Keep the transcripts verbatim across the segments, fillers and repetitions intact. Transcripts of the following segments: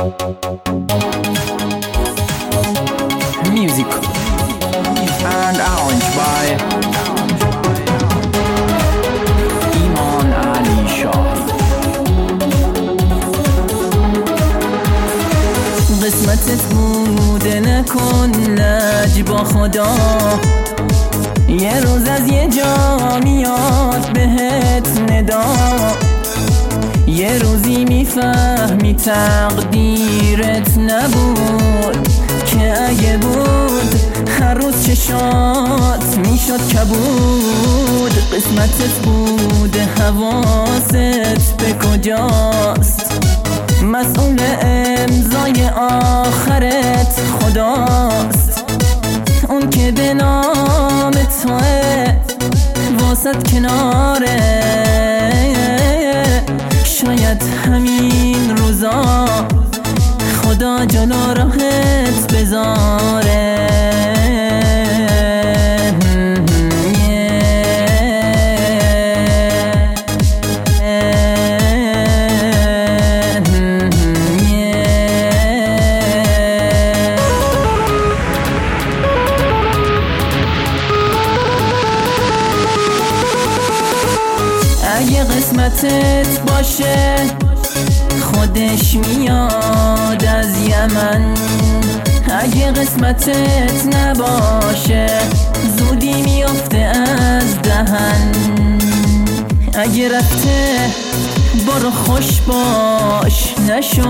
Music and arranged by ایمان علی شاهی. قسمتت بوده نکن لج با خدا، یه روز از یه جا میاد بهت ندا، یه روزی میفهمی تقدیرت نبود، که اگه بود هر روز چشات میشد کبود. قسمتت بوده حواست به کجاست، مسئول امضای آخرت خداست، اون که به نام توه واسط کناره. شاید همین روزا خدا جلو راهت بذاره. اگه قسمتت باشه خودش میاد از یمن، اگه قسمتت نباشه زودی میافته از دهن. اگه رفته برو خوش باش نشو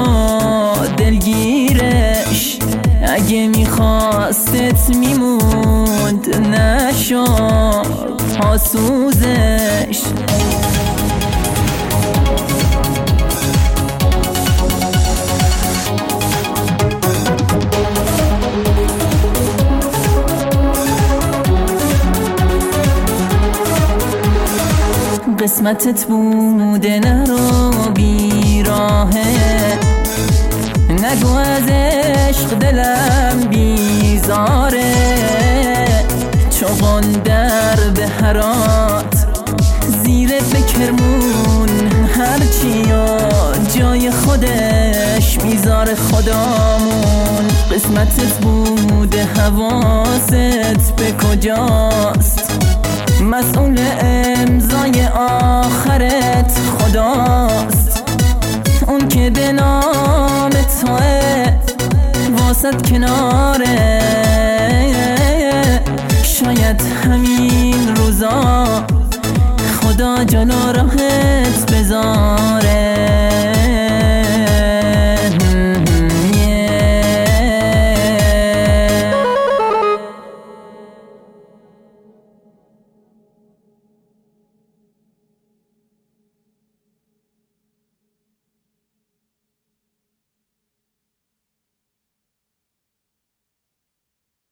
دلگیرش، اگه میخواستت میموند نشو پاسوزش. قسمتت بوده نرو بیراهه، نگو از عشق دلم بیزاره، چوغان در به هرات زیر بکرمون هرچی جای خودش میذاره خدامون. قسمتت بوده حواست به کجاست، مسئول امضای آخرت خداست، اون که به نام توه واسط کناره. شاید همین روزا خدا جلو راهت بذاره.